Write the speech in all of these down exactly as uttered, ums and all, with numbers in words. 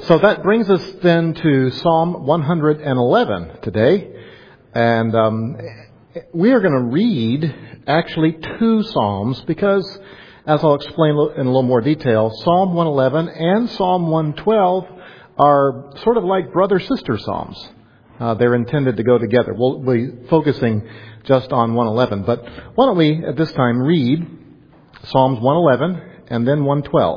so that brings us then to Psalm one hundred eleven today. And um, we are going to read actually two Psalms because, as I'll explain in a little more detail, Psalm one eleven and Psalm one twelve are sort of like brother-sister Psalms. Uh, they're intended to go together. We'll be focusing just on one eleven. But why don't we at this time read Psalms one eleven and then one twelve.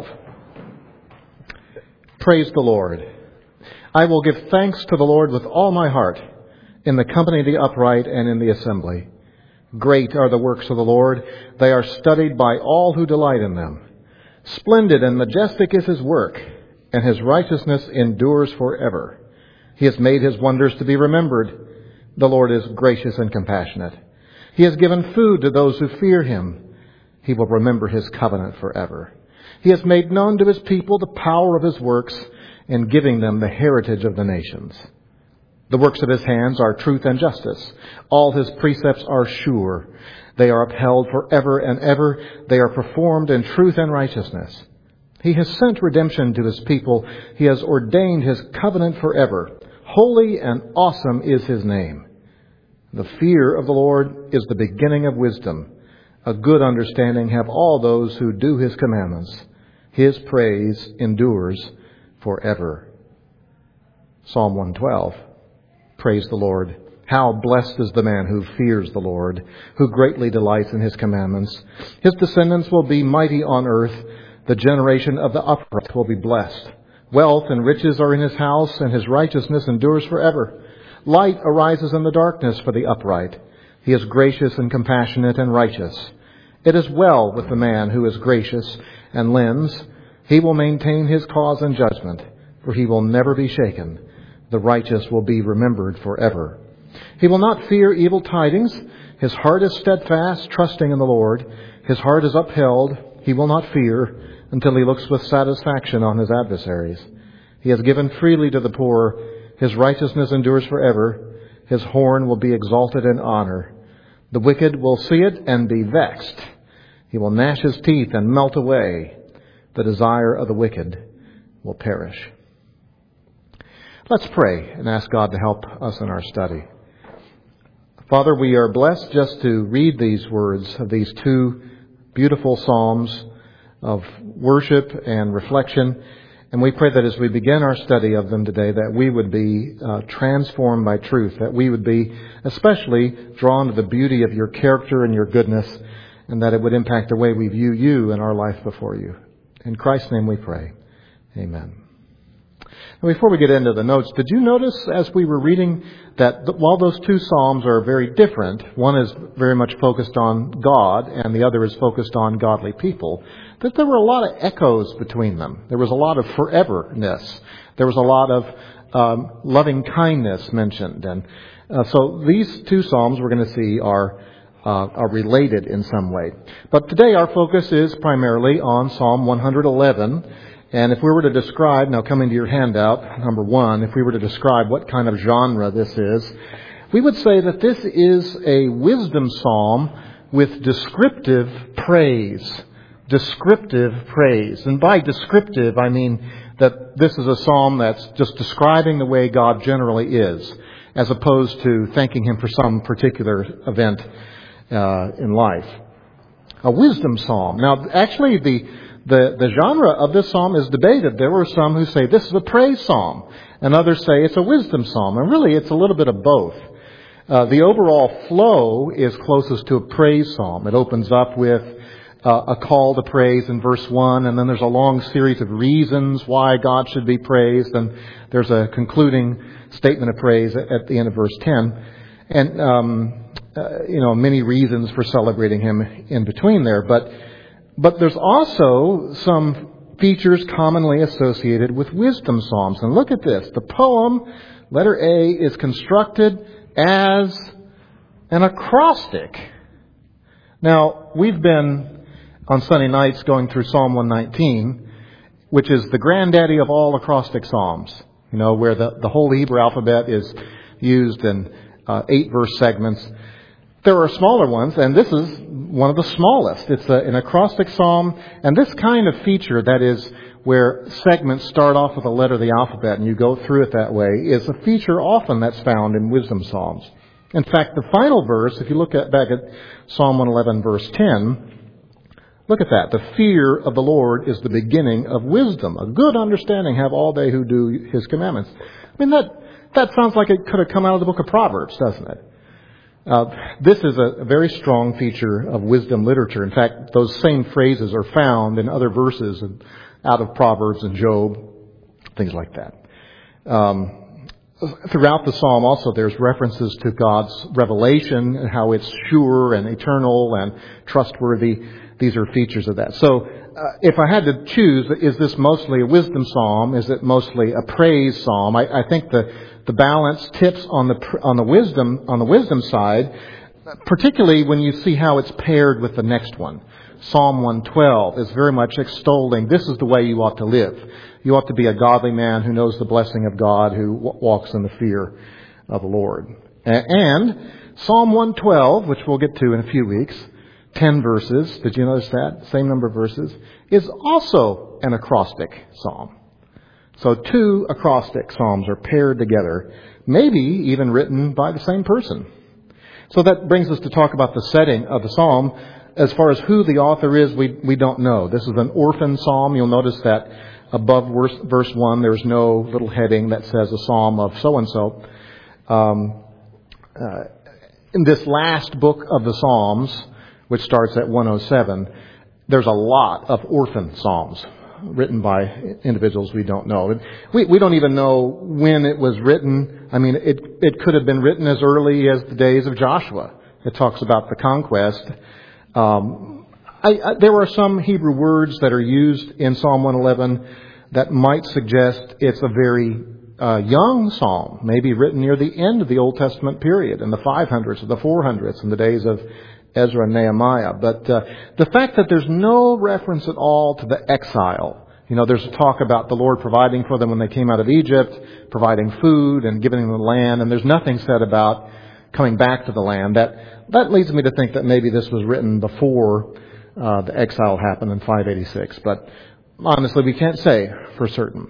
Praise the Lord. I will give thanks to the Lord with all my heart, in the company of the upright and in the assembly. Great are the works of the Lord. They are studied by all who delight in them. Splendid and majestic is his work, and his righteousness endures forever. He has made his wonders to be remembered. The Lord is gracious and compassionate. He has given food to those who fear him. He will remember his covenant forever. He has made known to his people the power of his works, in giving them the heritage of the nations. The works of his hands are truth and justice. All his precepts are sure. They are upheld forever and ever. They are performed in truth and righteousness. He has sent redemption to his people. He has ordained his covenant forever. Holy and awesome is his name. The fear of the Lord is the beginning of wisdom. A good understanding have all those who do his commandments. His praise endures forever. Psalm one twelve. Praise the Lord. How blessed is the man who fears the Lord, who greatly delights in his commandments. His descendants will be mighty on earth. The generation of the upright will be blessed. Wealth and riches are in his house, and his righteousness endures forever. Light arises in the darkness for the upright. He is gracious and compassionate and righteous. It is well with the man who is gracious and lends. He will maintain his cause in judgment, for he will never be shaken. The righteous will be remembered forever. He will not fear evil tidings. His heart is steadfast, trusting in the Lord. His heart is upheld. He will not fear until he looks with satisfaction on his adversaries. He has given freely to the poor. His righteousness endures forever. His horn will be exalted in honor. The wicked will see it and be vexed. He will gnash his teeth and melt away. The desire of the wicked will perish. Let's pray and ask God to help us in our study. Father, we are blessed just to read these words of these two beautiful psalms of worship and reflection. And we pray that as we begin our study of them today, that we would be uh, transformed by truth, that we would be especially drawn to the beauty of your character and your goodness, and that it would impact the way we view you and our life before you. In Christ's name we pray. Amen. And before we get into the notes, did you notice as we were reading that while those two psalms are very different, one is very much focused on God and the other is focused on godly people, that there were a lot of echoes between them. There was a lot of foreverness. There was a lot of um, loving kindness mentioned. And uh, so these two psalms we're going to see are uh, are related in some way. But today our focus is primarily on Psalm one eleven. And if we were to describe, now coming to your handout, number one, if we were to describe what kind of genre this is, we would say that this is a wisdom psalm with descriptive praise. Descriptive praise. And by descriptive, I mean that this is a psalm that's just describing the way God generally is, as opposed to thanking him for some particular event uh, in life. A wisdom psalm. Now, actually, the The, the genre of this psalm is debated. There were some who say this is a praise psalm, and others say it's a wisdom psalm. And really, it's a little bit of both. Uh, the overall flow is closest to a praise psalm. It opens up with uh, a call to praise in verse one, and then there's a long series of reasons why God should be praised, and there's a concluding statement of praise at, at the end of verse ten. And, um, uh, you know, many reasons for celebrating him in between there. But But there's also some features commonly associated with wisdom psalms. And look at this. The poem, letter A, is constructed as an acrostic. Now, we've been on Sunday nights going through Psalm one nineteen, which is the granddaddy of all acrostic psalms. You know, where the, the whole Hebrew alphabet is used in uh, eight verse segments. There are smaller ones, and this is one of the smallest. It's a, an acrostic psalm, and this kind of feature, that is, where segments start off with a letter of the alphabet and you go through it that way, is a feature often that's found in wisdom psalms. In fact, the final verse, if you look at, back at Psalm one eleven, verse ten, look at that. The fear of the Lord is the beginning of wisdom. A good understanding have all they who do His commandments. I mean, that, that sounds like it could have come out of the book of Proverbs, doesn't it? Uh, this is a, a very strong feature of wisdom literature. In fact, those same phrases are found in other verses of, out of Proverbs and Job, things like that. Um, throughout the psalm also there's references to God's revelation and how it's sure and eternal and trustworthy. These are features of that. So uh, if I had to choose, is this mostly a wisdom psalm? Is it mostly a praise psalm? I, I think the The balance tips on the on the wisdom on the wisdom side, particularly when you see how it's paired with the next one. Psalm one twelve is very much extolling, this is the way you ought to live. You ought to be a godly man who knows the blessing of God, who w- walks in the fear of the Lord. And Psalm one twelve, which we'll get to in a few weeks, ten verses, did you notice that? Same number of verses, is also an acrostic psalm. So two acrostic psalms are paired together, maybe even written by the same person. So that brings us to talk about the setting of the psalm. As far as who the author is, we, we don't know. This is an orphan psalm. You'll notice that above verse, verse one, there's no little heading that says a psalm of so-and-so. Um, uh, in this last book of the Psalms, which starts at one oh seven, there's a lot of orphan psalms written by individuals we don't know. We, we don't even know when it was written. I mean, it, it could have been written as early as the days of Joshua. It talks about the conquest. Um, I, I, there are some Hebrew words that are used in Psalm one eleven that might suggest it's a very uh, young psalm, maybe written near the end of the Old Testament period, in the five hundreds or the four hundreds, in the days of Ezra and Nehemiah. But uh, the fact that there's no reference at all to the exile. You know, there's a talk about the Lord providing for them when they came out of Egypt, providing food and giving them the land, and there's nothing said about coming back to the land. That that leads me to think that maybe this was written before uh, the exile happened in five eighty-six. But honestly, we can't say for certain.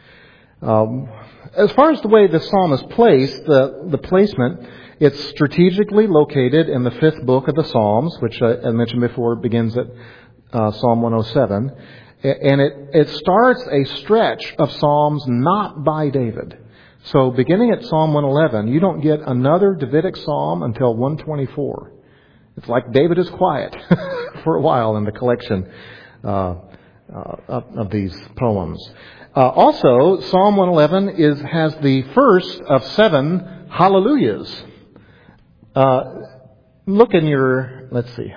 Um, as far as the way the psalm is placed, the, the placement, it's strategically located in the fifth book of the Psalms, which I, I mentioned before begins at uh, Psalm one oh seven. And it, it starts a stretch of Psalms not by David. So beginning at Psalm one eleven, you don't get another Davidic Psalm until one twenty-four. It's like David is quiet for a while in the collection uh, uh, of, of these poems. Uh, also, Psalm one eleven is has the first of seven hallelujahs. Uh, look in your, let's see,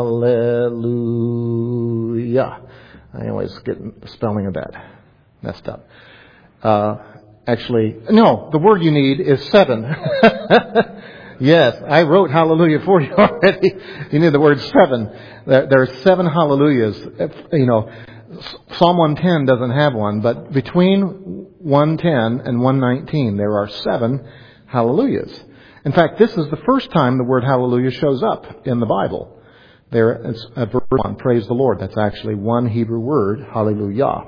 hallelujah. I always get the spelling of that messed up. Uh, actually, no, the word you need is seven. Yes, I wrote hallelujah for you already. You need the word seven. There, there are seven hallelujahs. You know, Psalm one ten doesn't have one, but between one ten and one nineteen, there are seven hallelujahs. In fact, this is the first time the word hallelujah shows up in the Bible. There, it's at verse one, praise the Lord. That's actually one Hebrew word, hallelujah.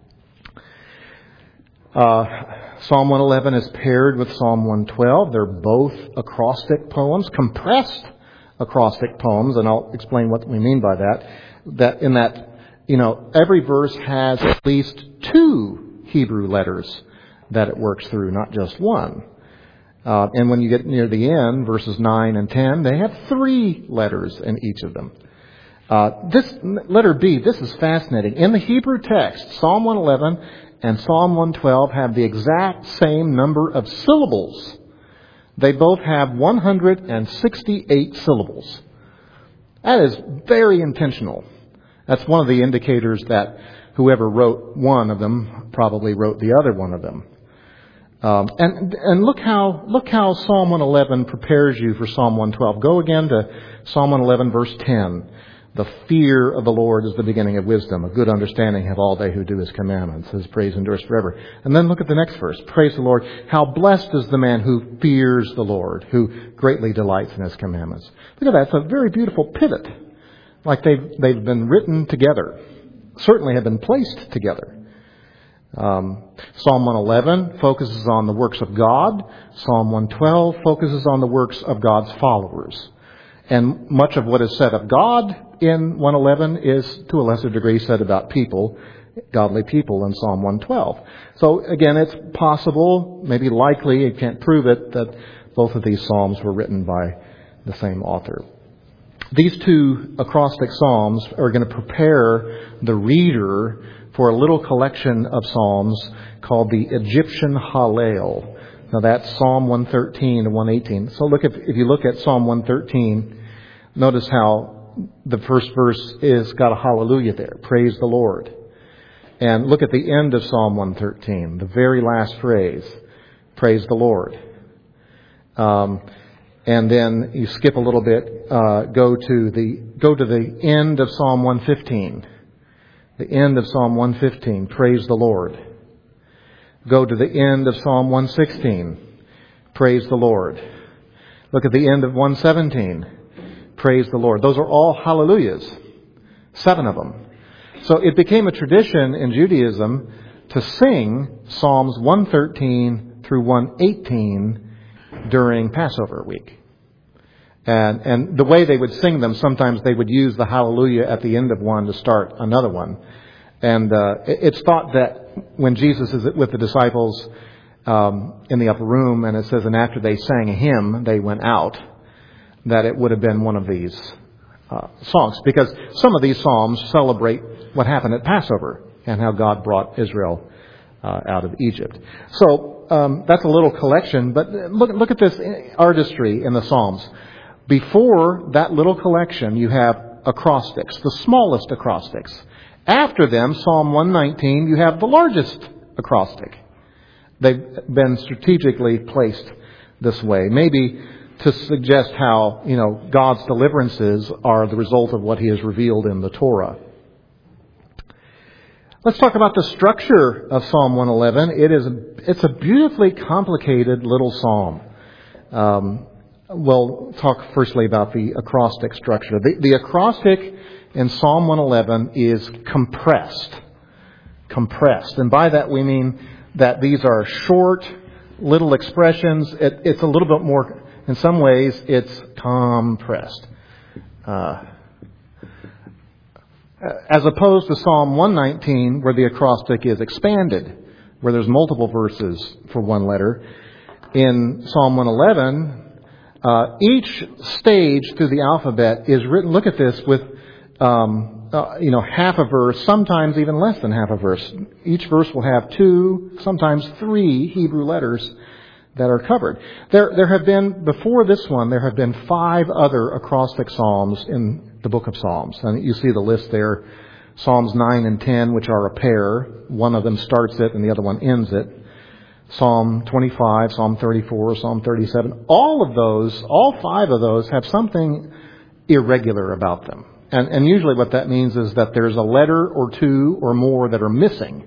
Uh, Psalm one eleven is paired with Psalm one twelve. They're both acrostic poems, compressed acrostic poems, and I'll explain what we mean by that. That in that, you know, every verse has at least two Hebrew letters that it works through, not just one. Uh, and when you get near the end, verses nine and ten, they have three letters in each of them. Uh, this letter B, this is fascinating. In the Hebrew text, Psalm one eleven and Psalm one twelve have the exact same number of syllables. They both have one hundred sixty-eight syllables. That is very intentional. That's one of the indicators that whoever wrote one of them probably wrote the other one of them. Um, and and look how look how Psalm one eleven prepares you for Psalm one twelve. Go again to Psalm one eleven, verse ten. The fear of the Lord is the beginning of wisdom. A good understanding have all they who do His commandments. His praise endures forever. And then look at the next verse. Praise the Lord. How blessed is the man who fears the Lord, who greatly delights in His commandments. Look at that. It's a very beautiful pivot. Like they've they've been written together. Certainly have been placed together. Um, Psalm one eleven focuses on the works of God. Psalm one twelve focuses on the works of God's followers. And much of what is said of God in one eleven is, to a lesser degree, said about people, godly people, in Psalm one twelve. So again, it's possible, maybe likely, you can't prove it, that both of these psalms were written by the same author. These two acrostic psalms are going to prepare the reader for a little collection of psalms called the Egyptian Hallel. Now that's Psalm one thirteen and one eighteen. So look, if, if you look at Psalm one thirteen, notice how the first verse is got a hallelujah there. Praise the Lord. And look at the end of Psalm one thirteen, the very last phrase. Praise the Lord. Um, and then you skip a little bit, uh, go to the go to the end of Psalm one fifteen. The end of Psalm one fifteen, praise the Lord. Go to the end of Psalm one sixteen, praise the Lord. Look at the end of one seventeen, praise the Lord. Those are all hallelujahs, seven of them. So it became a tradition in Judaism to sing Psalms one thirteen through one eighteen during Passover week. And and the way they would sing them, sometimes they would use the hallelujah at the end of one to start another one. And uh, it's thought that when Jesus is with the disciples um, in the upper room, and it says, and after they sang a hymn, they went out, that it would have been one of these uh, songs. Because some of these psalms celebrate what happened at Passover and how God brought Israel uh, out of Egypt. So um, that's a little collection, but look, look at this artistry in the Psalms. Before that little collection, you have acrostics, the smallest acrostics. After them, Psalm one nineteen, you have the largest acrostic. They've been strategically placed this way, maybe to suggest how, you know, God's deliverances are the result of what He has revealed in the Torah. Let's talk about the structure of Psalm one eleven. It is it's a beautifully complicated little psalm. Um, We'll talk firstly about the acrostic structure. The, the acrostic in Psalm one eleven is compressed. Compressed. And by that we mean that these are short, little expressions. It, it's a little bit more, in some ways, it's compressed. Uh, as opposed to Psalm one nineteen, where the acrostic is expanded, where there's multiple verses for one letter. In Psalm one eleven, Uh, each stage through the alphabet is written, look at this, with, um, uh, you know, half a verse, sometimes even less than half a verse. Each verse will have two, sometimes three Hebrew letters that are covered. There, there have been, before this one, there have been five other acrostic psalms in the book of Psalms. And you see the list there, Psalms nine and ten, which are a pair. One of them starts it and the other one ends it. Psalm twenty-five, Psalm thirty-four, Psalm thirty-seven. All of those, all five of those have something irregular about them. And, and usually what that means is that there's a letter or two or more that are missing.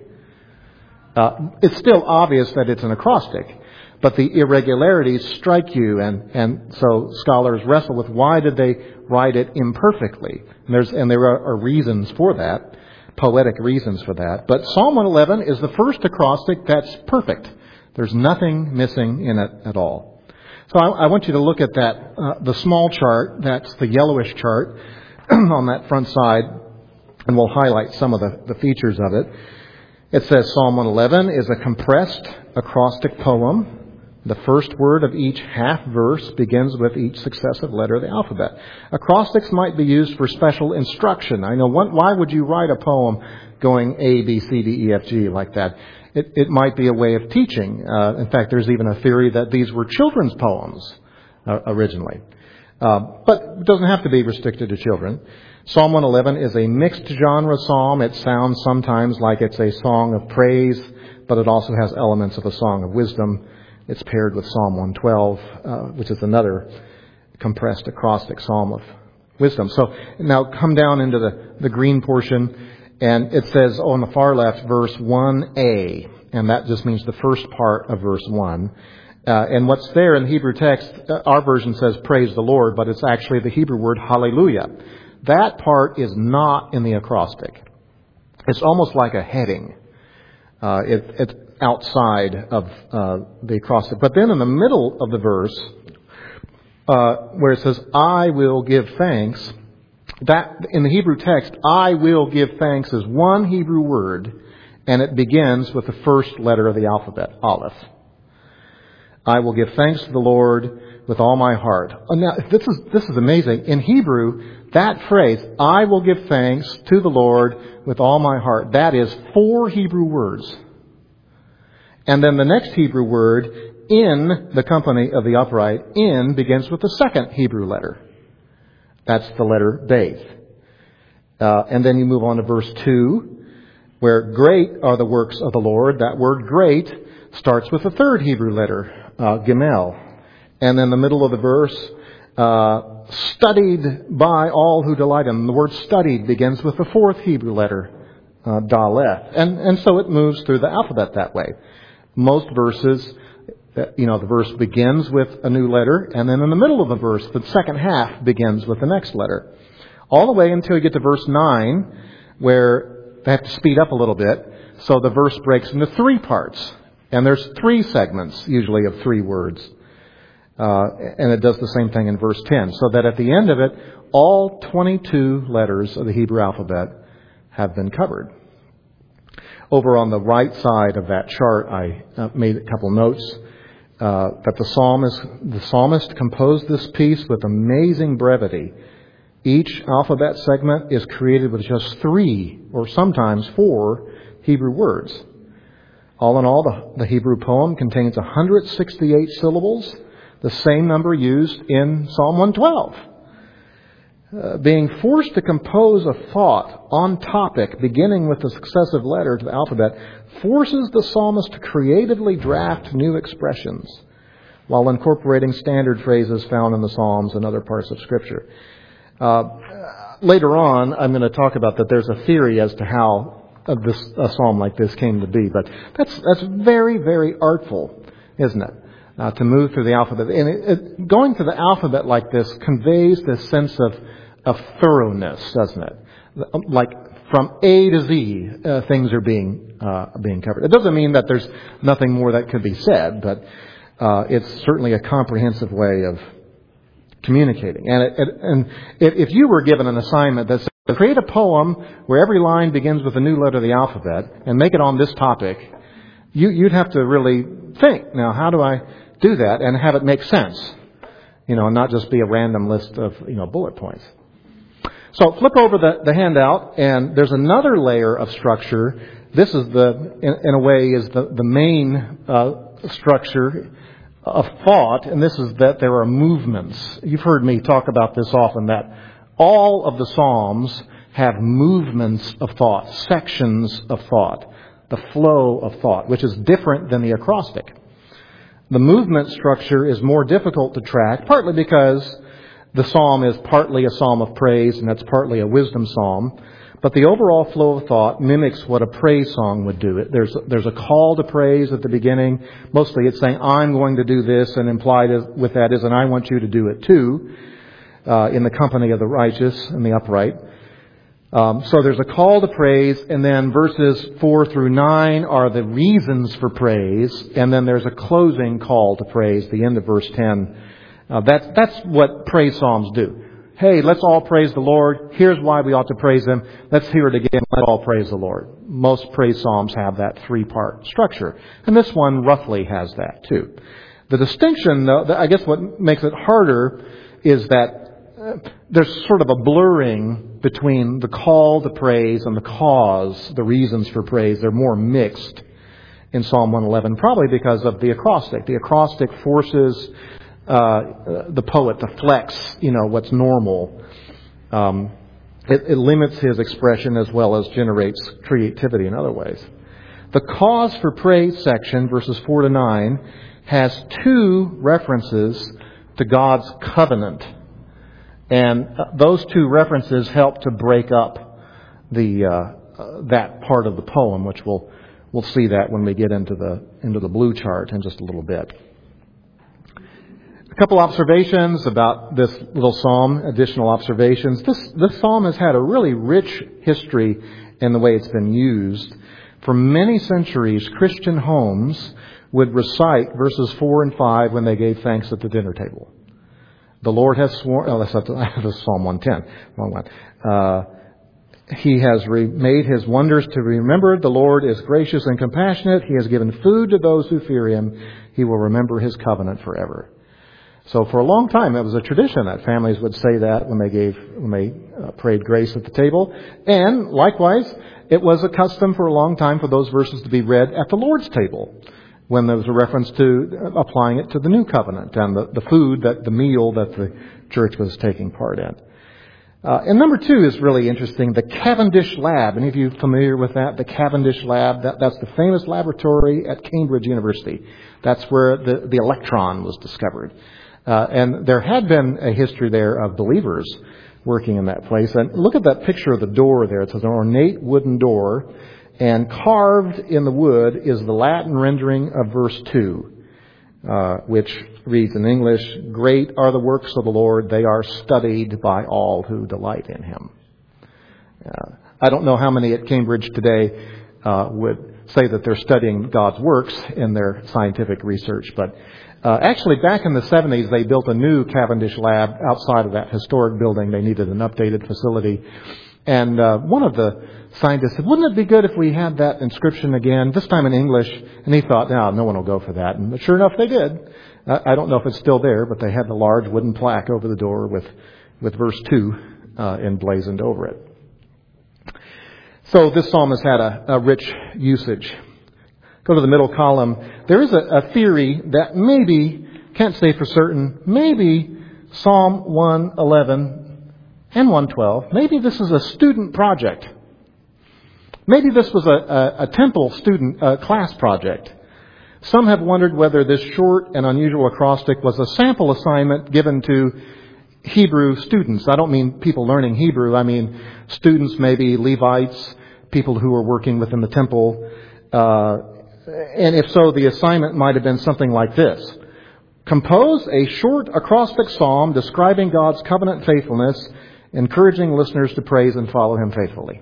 Uh, it's still obvious that it's an acrostic, but the irregularities strike you. And, and so scholars wrestle with why did they write it imperfectly? And, there's, and there are, are reasons for that, poetic reasons for that. But Psalm one eleven is the first acrostic that's perfect. There's nothing missing in it at all. So I, I want you to look at that, uh, the small chart, that's the yellowish chart on that front side, and we'll highlight some of the, the features of it. It says Psalm one eleven is a compressed acrostic poem. The first word of each half verse begins with each successive letter of the alphabet. Acrostics might be used for special instruction. I know, what, why would you write a poem going A, B, C, D, E, F, G like that? It, it might be a way of teaching. Uh, in fact, there's even a theory that these were children's poems uh, originally. Uh, but it doesn't have to be restricted to children. Psalm one eleven is a mixed genre psalm. It sounds sometimes like it's a song of praise, but it also has elements of a song of wisdom. It's paired with Psalm one twelve, uh, which is another compressed acrostic psalm of wisdom. So now come down into the, the green portion. And it says on the far left, verse one A, and that just means the first part of verse one. Uh, and what's there in the Hebrew text, uh, our version says praise the Lord, but it's actually the Hebrew word hallelujah. That part is not in the acrostic. It's almost like a heading. Uh, it, it's outside of uh, the acrostic. But then in the middle of the verse, uh, where it says, I will give thanks, that in the Hebrew text, I will give thanks is one Hebrew word, and it begins with the first letter of the alphabet, Aleph. I will give thanks to the Lord with all my heart. Oh, now, this is this is amazing. In Hebrew, that phrase, I will give thanks to the Lord with all my heart, that is four Hebrew words. And then the next Hebrew word, in the company of the upright, in begins with the second Hebrew letter. That's the letter Beth. Uh, and then you move on to verse two, where great are the works of the Lord. That word great starts with the third Hebrew letter, uh, Gimel. And then the middle of the verse, uh, studied by all who delight in. The word studied begins with the fourth Hebrew letter, uh, Daleth. And, and so it moves through the alphabet that way. Most verses, you know, the verse begins with a new letter, and then in the middle of the verse, the second half begins with the next letter. All the way until you get to verse nine, where they have to speed up a little bit. So the verse breaks into three parts. And there's three segments, usually of three words. Uh, and it does the same thing in verse ten. So that at the end of it, all twenty-two letters of the Hebrew alphabet have been covered. Over on the right side of that chart, I uh, made a couple notes uh, that the psalmist, the psalmist composed this piece with amazing brevity. Each alphabet segment is created with just three, or sometimes four, Hebrew words. All in all, the, the Hebrew poem contains one hundred sixty-eight syllables, the same number used in Psalm one twelve. Uh, being forced to compose a thought on topic beginning with a successive letter to the alphabet forces the psalmist to creatively draft new expressions while incorporating standard phrases found in the Psalms and other parts of Scripture. Uh, later on, I'm going to talk about that there's a theory as to how uh, this, a psalm like this came to be, but that's that's very, very artful, isn't it? Uh, to move through the alphabet. And it, it, going through the alphabet like this conveys this sense of of thoroughness, doesn't it? Like from A to Z, uh, things are being uh, being covered. It doesn't mean that there's nothing more that could be said, but uh, it's certainly a comprehensive way of communicating. And, it, it, and if you were given an assignment that said, create a poem where every line begins with a new letter of the alphabet and make it on this topic, you, you'd have to really think, now, how do I do that and have it make sense? You know, and not just be a random list of, you know, bullet points. So flip over the, the handout, and there's another layer of structure. This is the, in, in a way, is the, the main uh, structure of thought, and this is that there are movements. You've heard me talk about this often, that all of the Psalms have movements of thought, sections of thought, the flow of thought, which is different than the acrostic. The movement structure is more difficult to track, partly because the psalm is partly a psalm of praise, and that's partly a wisdom psalm. But the overall flow of thought mimics what a praise song would do. There's, there's a call to praise at the beginning. Mostly it's saying, I'm going to do this, and implied with that is, and I want you to do it too, uh, in the company of the righteous and the upright. Um, so there's a call to praise, and then verses four through nine are the reasons for praise, and then there's a closing call to praise, the end of verse ten. Uh, that's, that's what praise psalms do. Hey, let's all praise the Lord. Here's why we ought to praise Him. Let's hear it again. Let's all praise the Lord. Most praise psalms have that three-part structure. And this one roughly has that too. The distinction, though, I guess what makes it harder is that uh, there's sort of a blurring between the call to praise and the cause, the reasons for praise. They're more mixed in Psalm one eleven, probably because of the acrostic. The acrostic forces Uh, the poet to flex, you know, what's normal. Um, it, it limits his expression as well as generates creativity in other ways. The cause for praise section, verses four to nine, has two references to God's covenant. And those two references help to break up the uh, uh, that part of the poem, which we'll we'll see that when we get into the into the blue chart in just a little bit. A couple observations about this little psalm, additional observations. This, this psalm has had a really rich history in the way it's been used. For many centuries, Christian homes would recite verses four and five when they gave thanks at the dinner table. The Lord has sworn, oh, that's, that's Psalm one ten, wrong one. Uh, he has re- made his wonders to be remembered. The Lord is gracious and compassionate. He has given food to those who fear him. He will remember his covenant forever. So for a long time, it was a tradition that families would say that when they gave, when they uh, prayed grace at the table. And likewise, it was a custom for a long time for those verses to be read at the Lord's table, when there was a reference to applying it to the new covenant and the, the food, that the meal that the church was taking part in. Uh, and number two is really interesting, the Cavendish Lab. Any of you familiar with that? The Cavendish Lab, that, that's the famous laboratory at Cambridge University. That's where the, the electron was discovered. Uh, and there had been a history there of believers working in that place. And look at that picture of the door there. It's an ornate wooden door. And carved in the wood is the Latin rendering of verse two, uh, which reads in English, "Great are the works of the Lord. They are studied by all who delight in him." Uh, I don't know how many at Cambridge today uh, would say that they're studying God's works in their scientific research, but Uh, actually, back in the seventies, they built a new Cavendish Lab outside of that historic building. They needed an updated facility. And uh, one of the scientists said, "Wouldn't it be good if we had that inscription again, this time in English?" And he thought, no, no one will go for that. And sure enough, they did. Uh, I don't know if it's still there, but they had the large wooden plaque over the door with, with verse two uh, emblazoned over it. So this psalm has had a, a rich usage. Go to the middle column. There is a, a theory that maybe, can't say for certain, maybe Psalm one eleven and one twelve, maybe this is a student project. Maybe this was a, a, a temple student uh, class project. Some have wondered whether this short and unusual acrostic was a sample assignment given to Hebrew students. I don't mean people learning Hebrew. I mean students, maybe Levites, people who were working within the temple. Uh, And if so, the assignment might have been something like this. Compose a short acrostic psalm describing God's covenant faithfulness, encouraging listeners to praise and follow him faithfully.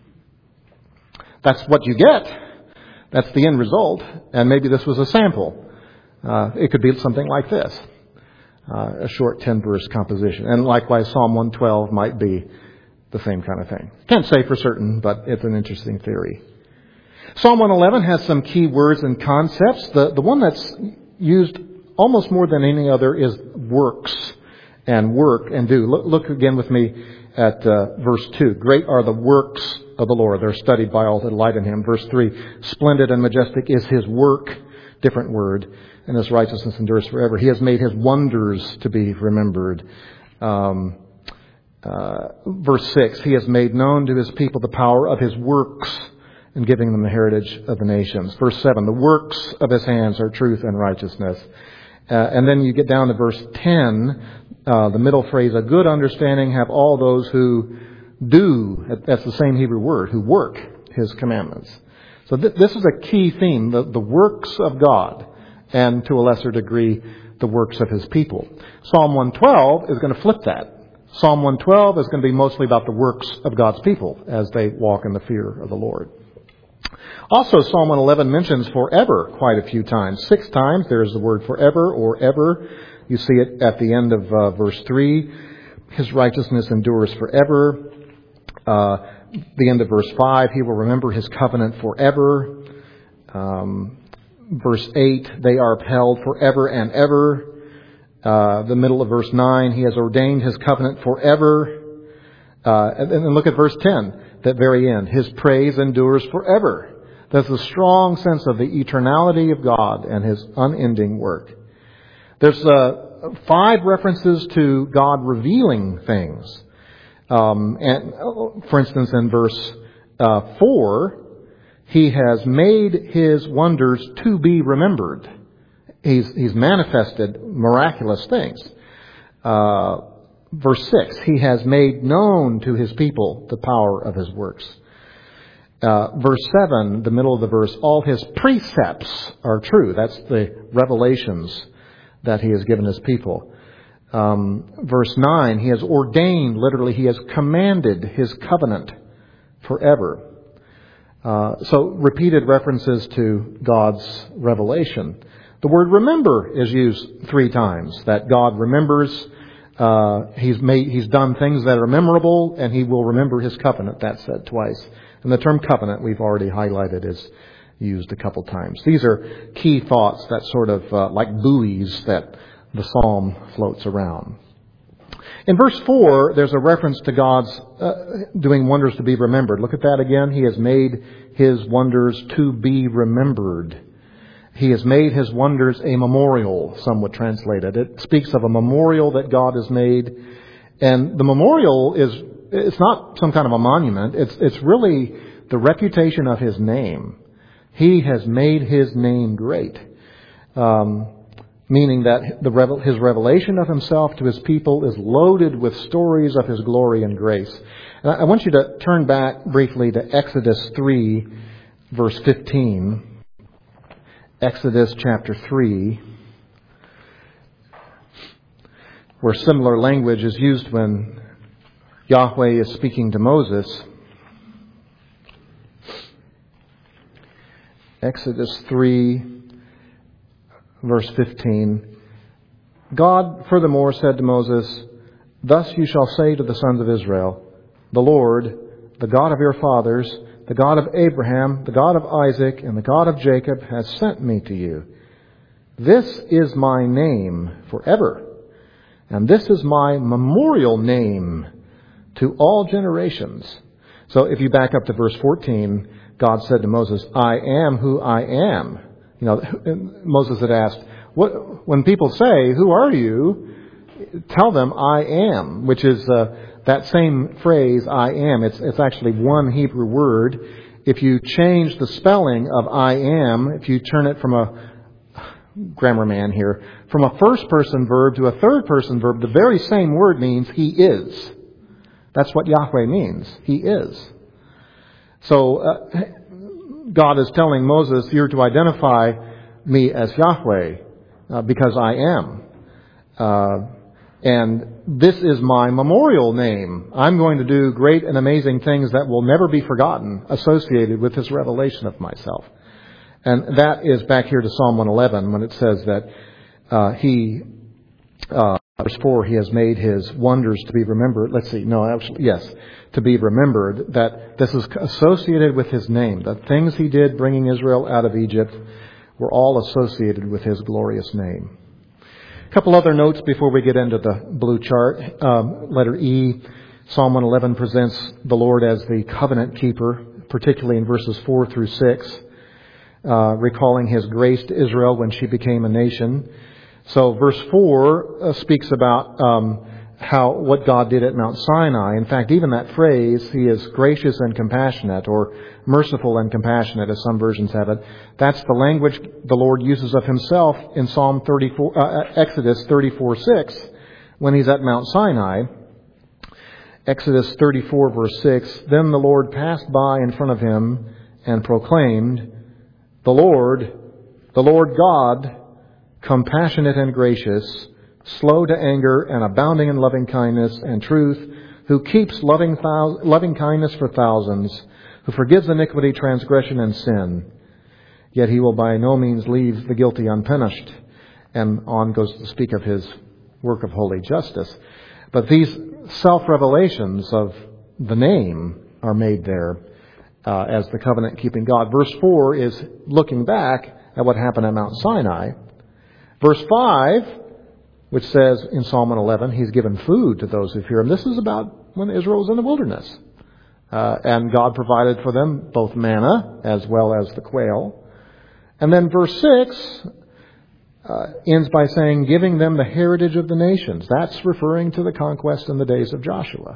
That's what you get. That's the end result. And maybe this was a sample. Uh, it could be something like this. Uh, a short ten-verse composition. And likewise, Psalm one twelve might be the same kind of thing. Can't say for certain, but it's an interesting theory. Psalm one eleven has some key words and concepts. The, the one that's used almost more than any other is works and work and do. Look, look again with me at uh, verse two. Great are the works of the Lord. They're studied by all who delight in him. Verse three. Splendid and majestic is his work. Different word. And his righteousness endures forever. He has made his wonders to be remembered. Um, uh, verse six. He has made known to his people the power of his works, and giving them the heritage of the nations. Verse seven, the works of his hands are truth and righteousness. Uh, and then you get down to verse ten, uh, the middle phrase, a good understanding have all those who do, that's the same Hebrew word, who work his commandments. So th- this is a key theme, the, the works of God, and to a lesser degree, the works of his people. Psalm one twelve is going to flip that. Psalm one twelve is going to be mostly about the works of God's people as they walk in the fear of the Lord. Also, Psalm one eleven mentions forever quite a few times. Six times there's the word forever or ever. You see it at the end of uh, verse three. His righteousness endures forever. Uh, the end of verse five, he will remember his covenant forever. Um, verse eight, they are upheld forever and ever. Uh, the middle of verse nine, he has ordained his covenant forever. Uh, and then look at verse ten, that very end. His praise endures forever. There's a strong sense of the eternality of God and his unending work. There's uh, five references to God revealing things. Um, and for instance, in verse uh, four, he has made his wonders to be remembered. He's, he's manifested miraculous things. Uh, verse six, he has made known to his people the power of his works. Uh, verse seven, the middle of the verse, all his precepts are true. That's the revelations that he has given his people. Um, verse nine, he has ordained, literally, he has commanded his covenant forever. Uh, so repeated references to God's revelation. The word remember is used three times. That God remembers, uh, he's made, he's done things that are memorable, and he will remember his covenant. That's said twice. And the term covenant we've already highlighted is used a couple times. These are key thoughts that sort of uh, like buoys that the psalm floats around. In verse four, there's a reference to God's uh, doing wonders to be remembered. Look at that again. He has made his wonders to be remembered. He has made his wonders a memorial, some would translate it. It speaks of a memorial that God has made. And the memorial is, it's not some kind of a monument. It's, it's really the reputation of his name. He has made his name great. Um, meaning that the revel- his revelation of himself to his people is loaded with stories of his glory and grace. And I, I want you to turn back briefly to Exodus three, verse fifteen. Exodus chapter three, where similar language is used when Yahweh is speaking to Moses. Exodus three, verse fifteen. God furthermore said to Moses, "Thus you shall say to the sons of Israel, the Lord, the God of your fathers, the God of Abraham, the God of Isaac, and the God of Jacob has sent me to you. This is my name forever, and this is my memorial name to all generations." So if you back up to verse fourteen, God said to Moses, "I am who I am." You know, Moses had asked, "What? When people say, 'Who are you?' tell them, 'I am,'" which is uh, that same phrase, "I am." It's, it's actually one Hebrew word. If you change the spelling of "I am," if you turn it from a, grammar man here, from a first person verb to a third person verb, the very same word means He is. That's what Yahweh means. He is. So uh, God is telling Moses, "You're to identify me as Yahweh uh, because I am. Uh, and this is my memorial name. I'm going to do great and amazing things that will never be forgotten associated with this revelation of myself." And that is back here to Psalm one eleven when it says that uh, he, uh, verse four, he has made his wonders to be remembered. Let's see, no, actually, yes, to be remembered, that this is associated with his name. The things he did bringing Israel out of Egypt were all associated with his glorious name. A couple other notes before we get into the blue chart. Um, letter E, Psalm one eleven presents the Lord as the covenant keeper, particularly in verses four through six, uh, recalling his grace to Israel when she became a nation. So verse four uh, speaks about um, how what God did at Mount Sinai. In fact, even that phrase, He is gracious and compassionate, or merciful and compassionate, as some versions have it. That's the language the Lord uses of Himself in Psalm thirty-four, uh, Exodus thirty-four six, when He's at Mount Sinai. Exodus thirty-four, verse six. "Then the Lord passed by in front of him and proclaimed, 'The Lord, the Lord God, compassionate and gracious, slow to anger and abounding in loving kindness and truth, who keeps loving thou- loving kindness for thousands, who forgives iniquity, transgression, and sin. Yet He will by no means leave the guilty unpunished.'" And on goes to speak of His work of holy justice. But these self-revelations of the name are made there uh, as the covenant-keeping God. Verse four is looking back at what happened at Mount Sinai. Verse five, which says in Psalm one eleven, He's given food to those who fear Him. This is about when Israel was in the wilderness. Uh, and God provided for them both manna as well as the quail. And then verse six uh, ends by saying, giving them the heritage of the nations. That's referring to the conquest in the days of Joshua.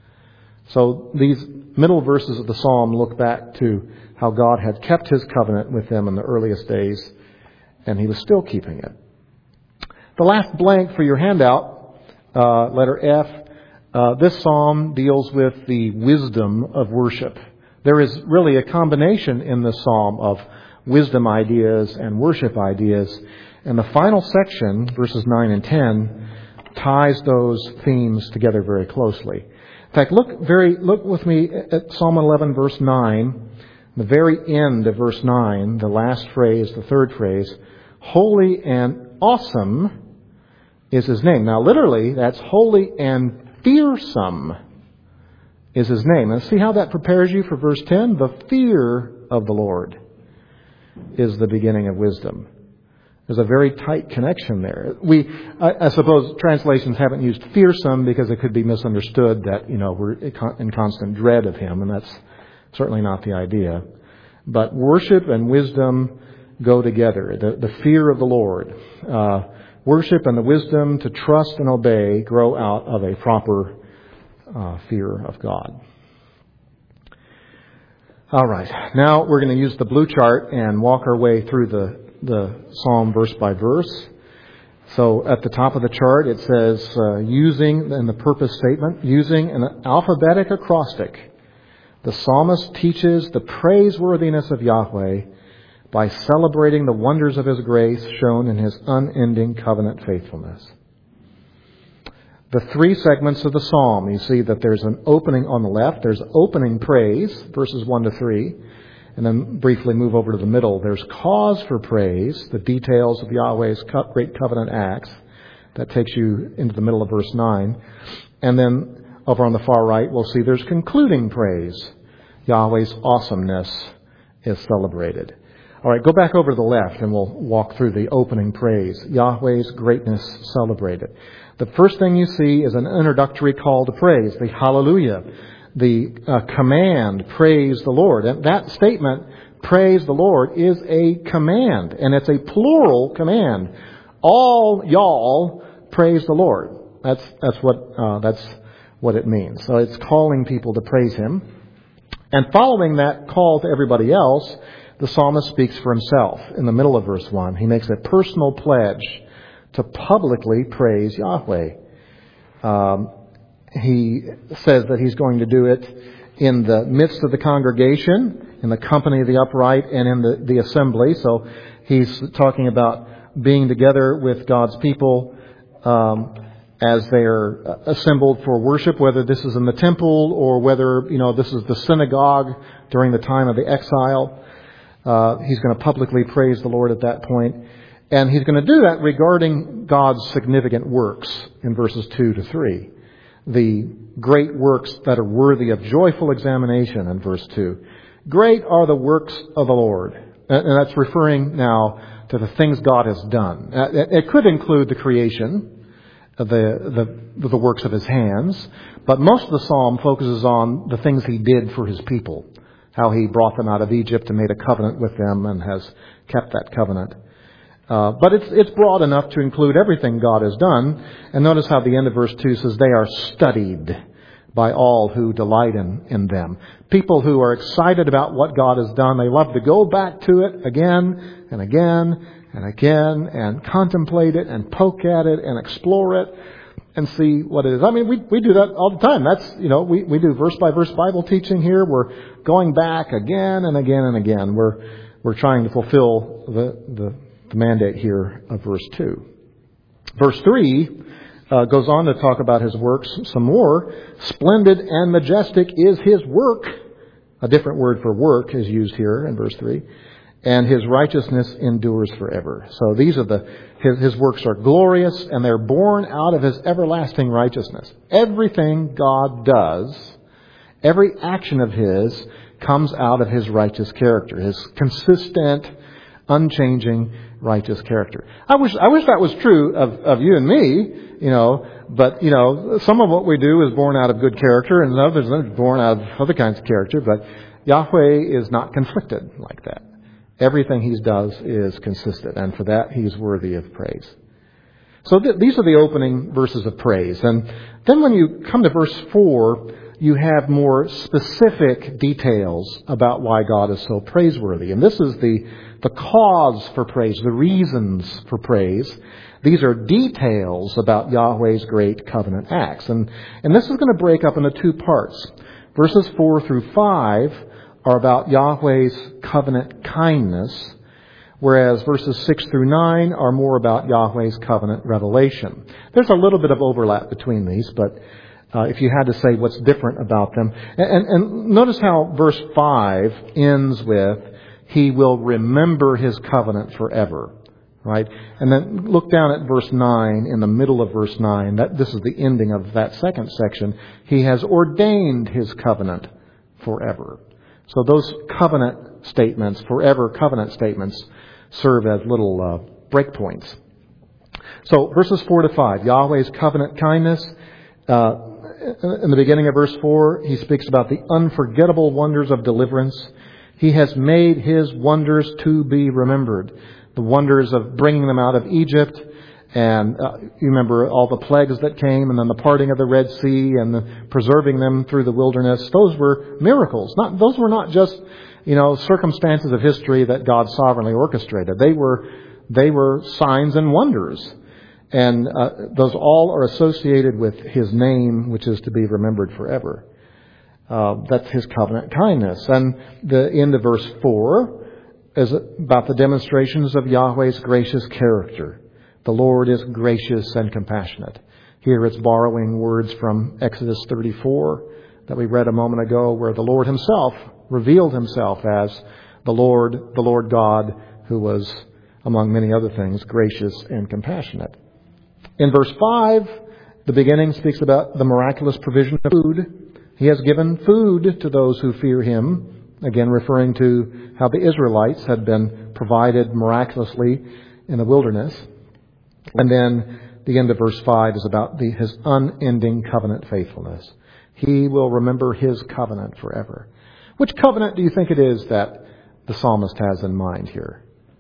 So these middle verses of the psalm look back to how God had kept His covenant with them in the earliest days, and He was still keeping it. The last blank for your handout, uh, letter F, uh, this psalm deals with the wisdom of worship. There is really a combination in this psalm of wisdom ideas and worship ideas. And the final section, verses nine and ten, ties those themes together very closely. In fact, look very look with me at Psalm eleven, verse nine, The very end of verse nine, the last phrase, the third phrase, holy and awesome is his name. Now literally, that's holy and fearsome is his name. And see how that prepares you for verse ten? The fear of the Lord is the beginning of wisdom. There's a very tight connection there. We, I, I suppose translations haven't used fearsome because it could be misunderstood that, you know, we're in constant dread of him, and that's certainly not the idea. But worship and wisdom go together. The, the fear of the Lord. Uh, worship and the wisdom to trust and obey grow out of a proper uh, fear of God. All right. Now we're going to use the blue chart and walk our way through the the psalm verse by verse. So at the top of the chart it says, uh, using, in the purpose statement, using an alphabetic acrostic, the psalmist teaches the praiseworthiness of Yahweh by celebrating the wonders of his grace shown in his unending covenant faithfulness. The three segments of the psalm, you see that there's an opening on the left. There's opening praise, verses one to three. And then briefly move over to the middle. There's cause for praise, the details of Yahweh's great covenant acts. That takes you into the middle of verse nine. And then over on the far right, we'll see there's concluding praise. Yahweh's awesomeness is celebrated. All right, go back over to the left and we'll walk through the opening praise. Yahweh's greatness celebrated. The first thing you see is an introductory call to praise, the hallelujah. The uh, command, praise the Lord. And that statement, praise the Lord, is a command. And it's a plural command. All y'all praise the Lord. That's that's what uh, that's what it means. So it's calling people to praise Him. And following that call to everybody else, the psalmist speaks for himself. In the middle of verse one, he makes a personal pledge to publicly praise Yahweh. Um, He says that he's going to do it in the midst of the congregation, in the company of the upright, and in the, the assembly. So he's talking about being together with God's people um, as they are assembled for worship, whether this is in the temple or whether, you know, this is the synagogue during the time of the exile. Uh, he's going to publicly praise the Lord at that point. And he's going to do that regarding God's significant works in verses two to three. The great works that are worthy of joyful examination in verse two. Great are the works of the Lord. And that's referring now to the things God has done. It could include the creation, the, the, the works of His hands, but most of the psalm focuses on the things He did for His people. How He brought them out of Egypt and made a covenant with them and has kept that covenant. Uh, but it's it's broad enough to include everything God has done. And notice how the end of verse two says, they are studied by all who delight in, in them. People who are excited about what God has done, they love to go back to it again and again and again and contemplate it and poke at it and explore it and see what it is. I mean, we we do that all the time. That's, you know, we, we do verse by verse Bible teaching here. We're going back again and again and again. We're we're trying to fulfill the the The mandate here of verse two. Verse three uh, goes on to talk about His works some more. Splendid and majestic is His work. A different word for work is used here in verse three. And His righteousness endures forever. So these are the his, his works are glorious and they're born out of His everlasting righteousness. Everything God does, every action of His comes out of His righteous character. His consistent, unchanging, righteous character. I wish I wish that was true of, of you and me, you know, but, you know, some of what we do is born out of good character and others are born out of other kinds of character, but Yahweh is not conflicted like that. Everything He does is consistent, and for that He is worthy of praise. So th- these are the opening verses of praise. And then when you come to verse four, you have more specific details about why God is so praiseworthy. And this is the The cause for praise, the reasons for praise. These are details about Yahweh's great covenant acts. And, and this is going to break up into two parts. Verses four through five are about Yahweh's covenant kindness, whereas verses six through nine are more about Yahweh's covenant revelation. There's a little bit of overlap between these, but uh, if you had to say what's different about them. And, and, and notice how verse five ends with, He will remember His covenant forever. Right? And then look down at verse nine, in the middle of verse nine. That this is the ending of that second section. He has ordained His covenant forever. So those covenant statements, forever covenant statements, serve as little uh, breakpoints. So verses four to five, Yahweh's covenant kindness. Uh, in the beginning of verse four, He speaks about the unforgettable wonders of deliverance. He has made His wonders to be remembered. The wonders of bringing them out of Egypt, and uh, you remember all the plagues that came, and then the parting of the Red Sea, and the preserving them through the wilderness. Those were miracles. Not those were not just, you know, circumstances of history that God sovereignly orchestrated. They were they were signs and wonders, and uh, those all are associated with His name, which is to be remembered forever. Uh, that's His covenant kindness, and the end of verse four is about the demonstrations of Yahweh's gracious character. The Lord is gracious and compassionate. Here it's borrowing words from Exodus thirty-four that we read a moment ago, where the Lord Himself revealed Himself as the Lord, the Lord God, who was, among many other things, gracious and compassionate. In verse five, the beginning speaks about the miraculous provision of food. He has given food to those who fear Him. Again, referring to how the Israelites had been provided miraculously in the wilderness. And then the end of verse five is about the, His unending covenant faithfulness. He will remember His covenant forever. Which covenant do you think it is that the psalmist has in mind here?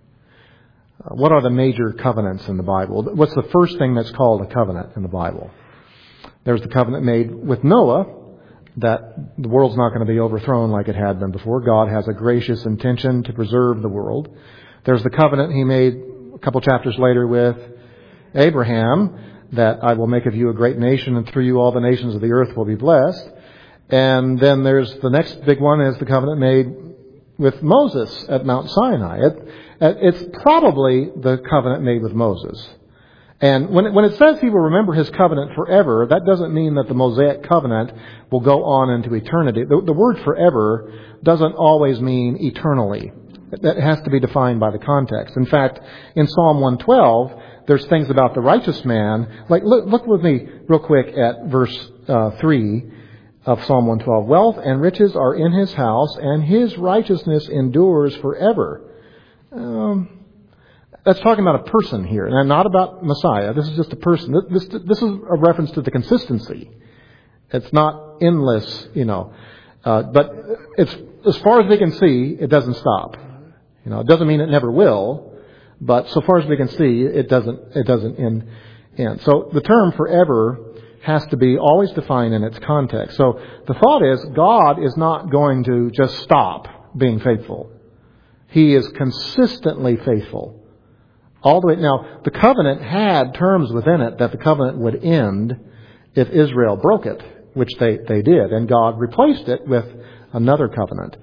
Uh, what are the major covenants in the Bible? What's the first thing that's called a covenant in the Bible? There's the covenant made with Noah, that the world's not going to be overthrown like it had been before. God has a gracious intention to preserve the world. There's the covenant He made a couple chapters later with Abraham, that I will make of you a great nation, and through you all the nations of the earth will be blessed. And then there's the next big one is the covenant made with Moses at Mount Sinai. It, it's probably the covenant made with Moses. And when it, when it says He will remember His covenant forever, that doesn't mean that the Mosaic covenant will go on into eternity. The, the word forever doesn't always mean eternally. That has to be defined by the context. In fact, in Psalm one twelve, there's things about the righteous man. Like, look, look with me real quick at verse uh, three of Psalm one twelve. Wealth and riches are in His house, and His righteousness endures forever. Um... That's talking about a person here, and not about Messiah. This is just a person. This, this, this is a reference to the consistency. It's not endless, you know. Uh, but it's, as far as we can see, it doesn't stop. You know, it doesn't mean it never will, but so far as we can see, it doesn't, it doesn't end, end. So the term forever has to be always defined in its context. So the thought is, God is not going to just stop being faithful. He is consistently faithful. All the way. Now, the covenant had terms within it that the covenant would end if Israel broke it, which they, they did, and God replaced it with another covenant.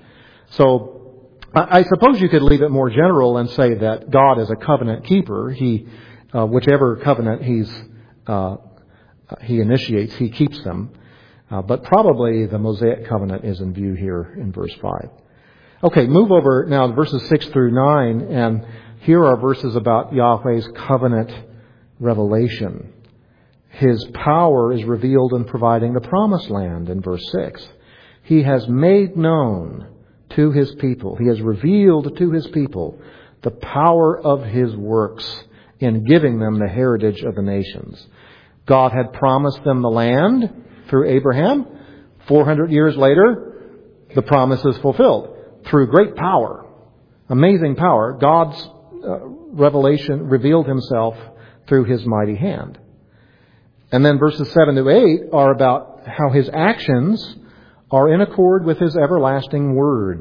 So, I, I suppose you could leave it more general and say that God is a covenant keeper. He, uh, whichever covenant He's uh, He initiates, He keeps them. Uh, but probably the Mosaic covenant is in view here in verse five. Okay, move over now to verses six through nine, and here are verses about Yahweh's covenant revelation. His power is revealed in providing the promised land in verse six. He has made known to His people, He has revealed to His people the power of His works in giving them the heritage of the nations. God had promised them the land through Abraham. four hundred years later, the promise is fulfilled through great power, amazing power. God's Uh, revelation revealed Himself through His mighty hand. And then verses seven to eight are about how His actions are in accord with His everlasting word.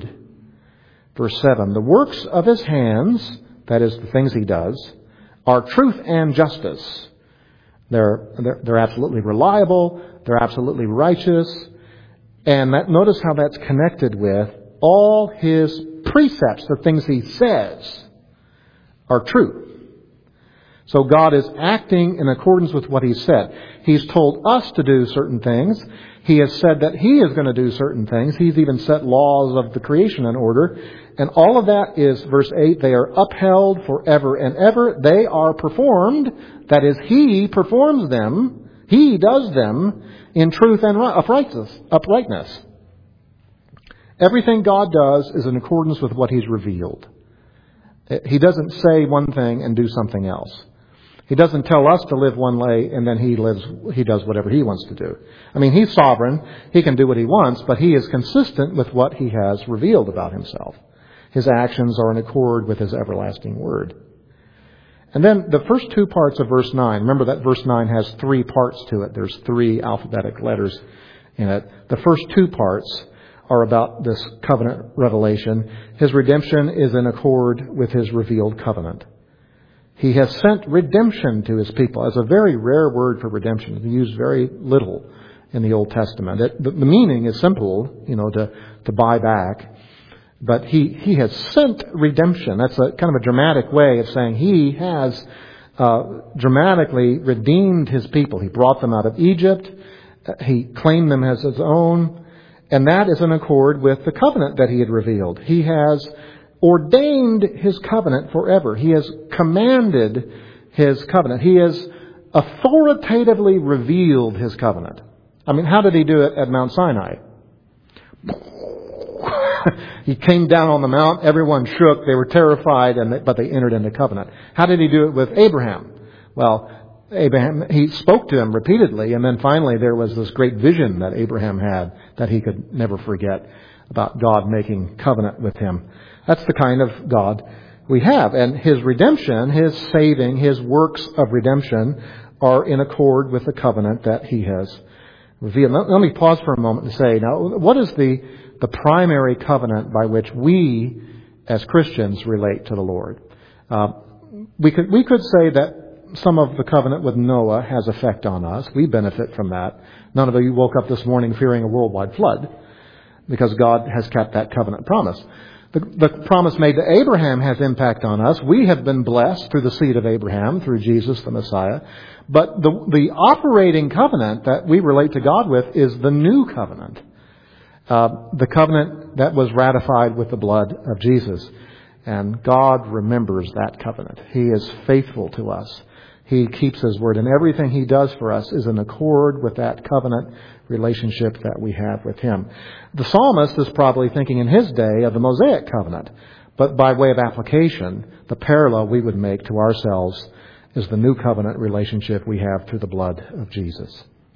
Verse seven, the works of His hands, that is the things He does, are truth and justice. They're, they're, they're absolutely reliable. They're absolutely righteous. And that, notice how that's connected with all His precepts, the things He says, are true. So God is acting in accordance with what He said. He's told us to do certain things. He has said that He is going to do certain things. He's even set laws of the creation in order. And all of that is, verse eight, they are upheld forever and ever. They are performed. That is, He performs them. He does them in truth and uprightness. Everything God does is in accordance with what He's revealed. He doesn't say one thing and do something else. He doesn't tell us to live one way and then he lives, he does whatever he wants to do. I mean, He's sovereign. He can do what He wants, but He is consistent with what He has revealed about Himself. His actions are in accord with His everlasting word. And then the first two parts of verse nine, remember that verse nine has three parts to it. There's three alphabetic letters in it. The first two parts are about this covenant revelation. His redemption is in accord with His revealed covenant. He has sent redemption to His people. It's a very rare word for redemption. It's used very little in the Old Testament. It, the, the meaning is simple, you know, to, to buy back. But he, he has sent redemption. That's a kind of a dramatic way of saying He has uh, dramatically redeemed His people. He brought them out of Egypt. He claimed them as His own. And that is in accord with the covenant that He had revealed. He has ordained His covenant forever. He has commanded His covenant. He has authoritatively revealed His covenant. I mean, how did He do it at Mount Sinai? He came down on the mount, everyone shook, they were terrified, and they, but they entered into covenant. How did He do it with Abraham? Well, Abraham, He spoke to him repeatedly, and then finally there was this great vision that Abraham had that he could never forget about God making covenant with him. That's the kind of God we have. And His redemption, His saving, His works of redemption are in accord with the covenant that He has revealed. Let, let me pause for a moment and say, now, what is the the primary covenant by which we, as Christians, relate to the Lord? Uh, we could we could say that some of the covenant with Noah has effect on us. We benefit from that. None of you woke up this morning fearing a worldwide flood because God has kept that covenant promise. The, the promise made to Abraham has impact on us. We have been blessed through the seed of Abraham, through Jesus the Messiah. But the, the operating covenant that we relate to God with is the new covenant. Uh, the covenant that was ratified with the blood of Jesus. And God remembers that covenant. He is faithful to us. He keeps His word. And everything He does for us is in accord with that covenant relationship that we have with Him. The psalmist is probably thinking in his day of the Mosaic covenant. But by way of application, the parallel we would make to ourselves is the new covenant relationship we have through the blood of Jesus.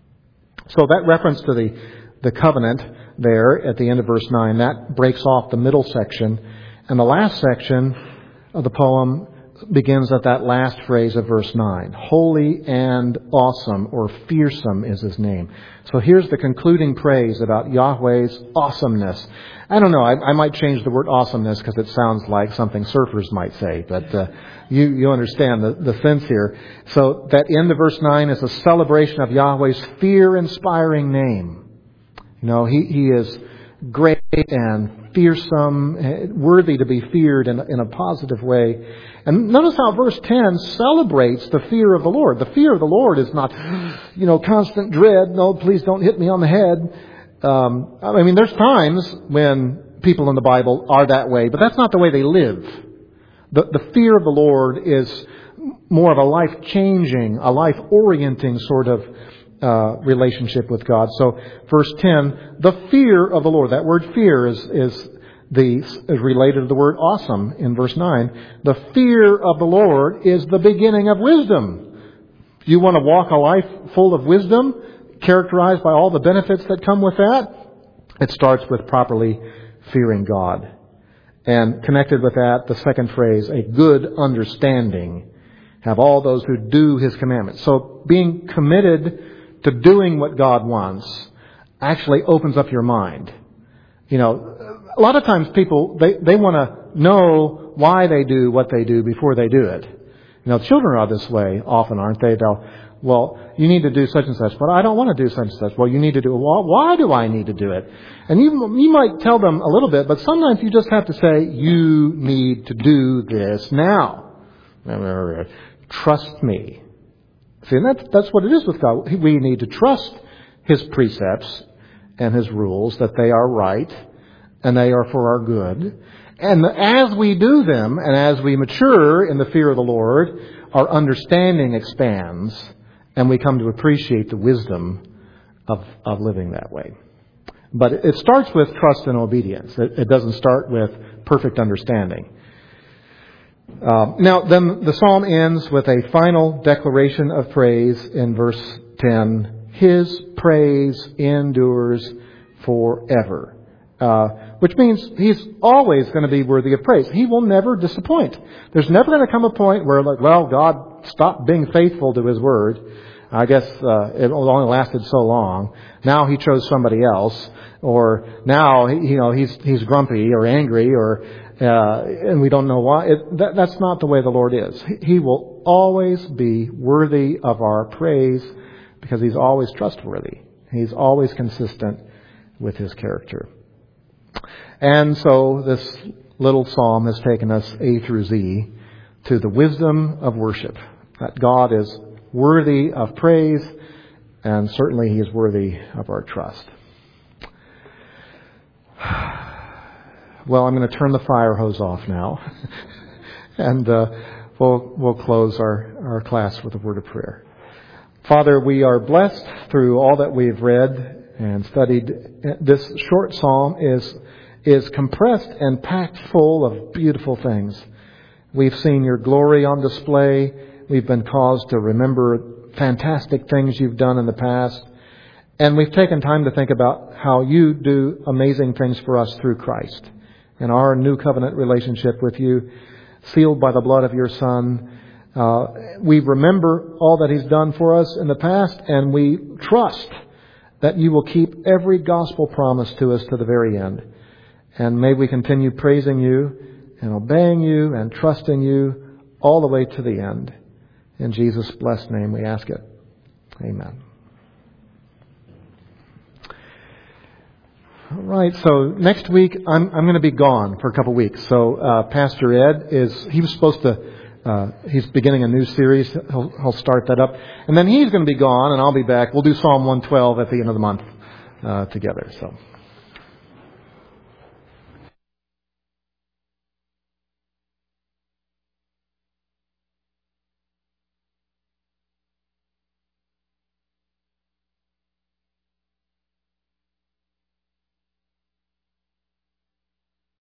So that reference to the, the covenant there at the end of verse nine, that breaks off the middle section. And the last section of the poem begins at that last phrase of verse nine. Holy and awesome, or fearsome, is His name. So here's the concluding praise about Yahweh's awesomeness. I don't know, I, I might change the word awesomeness because it sounds like something surfers might say, but uh, you, you understand the, the sense here. So that end of verse nine is a celebration of Yahweh's fear-inspiring name. You know, He, he is great and fearsome, worthy to be feared in, in a positive way. And notice how verse ten celebrates the fear of the Lord. The fear of the Lord is not, you know, constant dread. No, please don't hit me on the head. Um, I mean, there's times when people in the Bible are that way, but that's not the way they live. The, the fear of the Lord is more of a life-changing, a life-orienting sort of uh, relationship with God. So, verse ten, the fear of the Lord. That word fear is is the is related to the word awesome in verse nine. The fear of the Lord is the beginning of wisdom. You want to walk a life full of wisdom, characterized by all the benefits that come with that? It starts with properly fearing God. And connected with that, the second phrase, a good understanding. Have all those who do His commandments. So being committed to doing what God wants actually opens up your mind. You know, a lot of times people, they, they want to know why they do what they do before they do it. You know, children are this way often, aren't they? They'll, well, you need to do such and such, but I don't want to do such and such. Well, you need to do it. Well, why do I need to do it? And you, you might tell them a little bit, but sometimes you just have to say, you need to do this now. trust me. See, and that's, that's what it is with God. We need to trust His precepts and His rules, that they are right and they are for our good. And as we do them and as we mature in the fear of the Lord, our understanding expands and we come to appreciate the wisdom of, of living that way. But it starts with trust and obedience. It, it doesn't start with perfect understanding. Uh, now, then the psalm ends with a final declaration of praise in verse ten. His praise endures forever. Uh, which means He's always going to be worthy of praise. He will never disappoint. There's never going to come a point where, like, well, God stopped being faithful to His word. I guess uh, it only lasted so long. Now He chose somebody else, or now you know He's He's grumpy or angry, or uh, and we don't know why. It, that, that's not the way the Lord is. He, he will always be worthy of our praise because He's always trustworthy. He's always consistent with His character. And so this little psalm has taken us A through Z to the wisdom of worship. That God is worthy of praise, and certainly He is worthy of our trust. Well, I'm going to turn the fire hose off now, and uh, we'll we'll close our, our class with a word of prayer. Father, we are blessed through all that we've read and studied. This short psalm is is compressed and packed full of beautiful things. We've seen Your glory on display. We've been caused to remember fantastic things You've done in the past. And we've taken time to think about how You do amazing things for us through Christ and our new covenant relationship with You, sealed by the blood of Your Son. Uh, we remember all that He's done for us in the past, and we trust that You will keep every gospel promise to us to the very end. And may we continue praising You and obeying You and trusting You all the way to the end. In Jesus' blessed name we ask it. Amen. All right, so next week I'm I'm going to be gone for a couple of weeks. So uh, Pastor Ed is he was supposed to uh, he's beginning a new series. He'll he'll start that up, and then he's going to be gone, and I'll be back. We'll do Psalm one twelve at the end of the month uh, together. So.